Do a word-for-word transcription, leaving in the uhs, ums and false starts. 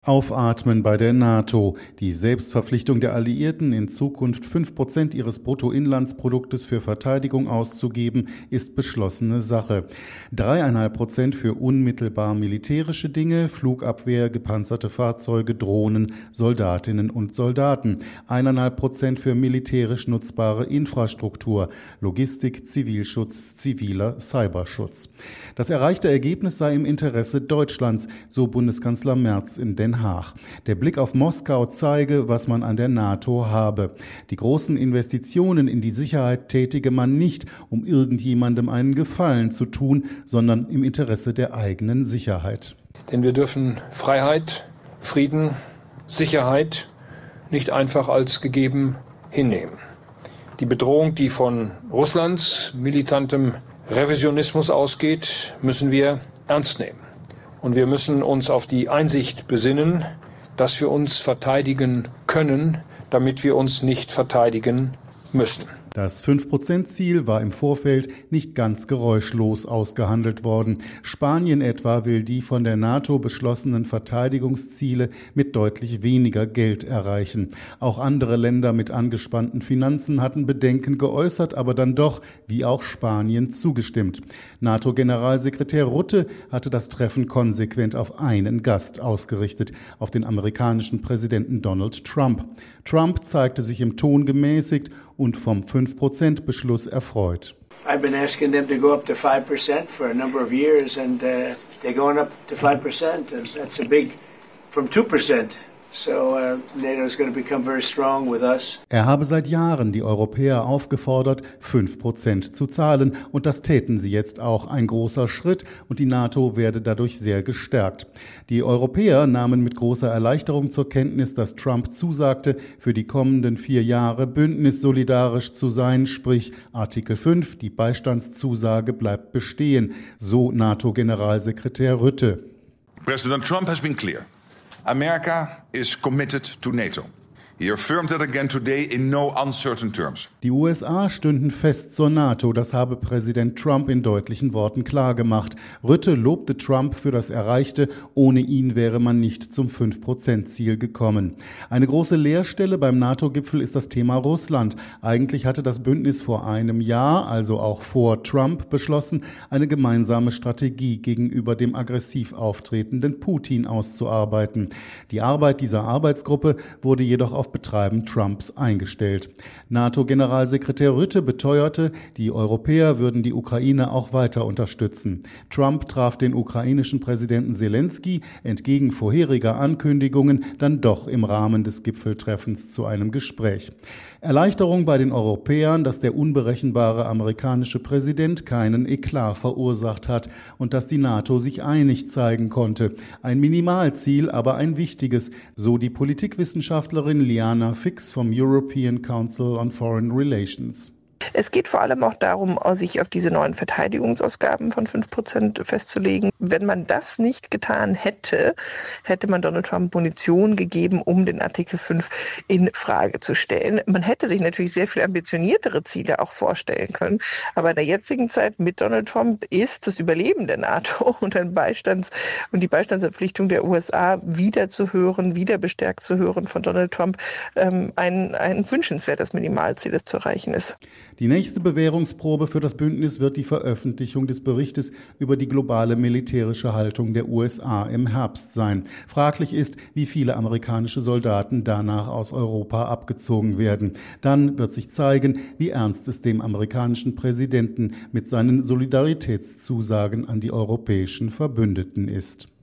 Aufatmen bei der NATO. Die Selbstverpflichtung der Alliierten, in Zukunft fünf Prozent ihres Bruttoinlandsproduktes für Verteidigung auszugeben, ist beschlossene Sache. Dreieinhalb Prozent für unmittelbar militärische Dinge, Flugabwehr, gepanzerte Fahrzeuge, Drohnen, Soldatinnen und Soldaten. Eineinhalb Prozent für militärisch nutzbare Infrastruktur, Logistik, Zivilschutz, ziviler Cyberschutz. Das erreichte Ergebnis sei im Interesse Deutschlands, so Bundeskanzler Merz in Den Haag. Der Blick auf Moskau zeige, was man an der NATO habe. Die großen Investitionen in die Sicherheit tätige man nicht, um irgendjemandem einen Gefallen zu tun, sondern im Interesse der eigenen Sicherheit. Denn wir dürfen Freiheit, Frieden, Sicherheit nicht einfach als gegeben hinnehmen. Die Bedrohung, die von Russlands militantem Revisionismus ausgeht, müssen wir ernst nehmen. Und wir müssen uns auf die Einsicht besinnen, dass wir uns verteidigen können, damit wir uns nicht verteidigen müssen. Das fünf Prozent Ziel war im Vorfeld nicht ganz geräuschlos ausgehandelt worden. Spanien etwa will die von der NATO beschlossenen Verteidigungsziele mit deutlich weniger Geld erreichen. Auch andere Länder mit angespannten Finanzen hatten Bedenken geäußert, aber dann doch, wie auch Spanien, zugestimmt. NATO-Generalsekretär Rutte hatte das Treffen konsequent auf einen Gast ausgerichtet, auf den amerikanischen Präsidenten Donald Trump. Trump zeigte sich im Ton gemäßigt und vom fünf Prozent Beschluss erfreut. I've been asking them to go up to five percent for a number of years and uh, they're going up to five percent and that's a big from two percent. So uh, NATO is going to become very strong with us. Er habe seit Jahren die Europäer aufgefordert, fünf Prozent zu zahlen und das täten sie jetzt auch. Ein großer Schritt und die NATO werde dadurch sehr gestärkt. Die Europäer nahmen mit großer Erleichterung zur Kenntnis, dass Trump zusagte, für die kommenden vier Jahre bündnissolidarisch zu sein, sprich Artikel fünf, die Beistandszusage bleibt bestehen, so NATO-Generalsekretär Rutte. President Trump has been clear. America is committed to NATO. He affirmed that again today in no uncertain terms. Die U S A stünden fest zur NATO, das habe Präsident Trump in deutlichen Worten klargemacht. Rutte lobte Trump für das Erreichte, ohne ihn wäre man nicht zum fünf Prozent Ziel gekommen. Eine große Leerstelle beim NATO-Gipfel ist das Thema Russland. Eigentlich hatte das Bündnis vor einem Jahr, also auch vor Trump, beschlossen, eine gemeinsame Strategie gegenüber dem aggressiv auftretenden Putin auszuarbeiten. Die Arbeit dieser Arbeitsgruppe wurde jedoch auf Betreiben Trumps eingestellt. NATO-Generalsekretär Rutte beteuerte, die Europäer würden die Ukraine auch weiter unterstützen. Trump traf den ukrainischen Präsidenten Selensky entgegen vorheriger Ankündigungen dann doch im Rahmen des Gipfeltreffens zu einem Gespräch. Erleichterung bei den Europäern, dass der unberechenbare amerikanische Präsident keinen Eklat verursacht hat und dass die NATO sich einig zeigen konnte. Ein Minimalziel, aber ein wichtiges, so die Politikwissenschaftlerin Liana Fix vom European Council on Foreign Relations. Es geht vor allem auch darum, sich auf diese neuen Verteidigungsausgaben von fünf Prozent festzulegen. Wenn man das nicht getan hätte, hätte man Donald Trump Munition gegeben, um den Artikel fünf in Frage zu stellen. Man hätte sich natürlich sehr viel ambitioniertere Ziele auch vorstellen können. Aber in der jetzigen Zeit mit Donald Trump ist das Überleben der NATO und, ein Beistands- und die Beistandsverpflichtung der U S A wieder zu hören, wieder bestärkt zu hören von Donald Trump, ähm, ein, ein wünschenswertes Minimalziel, das zu erreichen ist. Die nächste Bewährungsprobe für das Bündnis wird die Veröffentlichung des Berichtes über die globale militärische Haltung der U S A im Herbst sein. Fraglich ist, wie viele amerikanische Soldaten danach aus Europa abgezogen werden. Dann wird sich zeigen, wie ernst es dem amerikanischen Präsidenten mit seinen Solidaritätszusagen an die europäischen Verbündeten ist.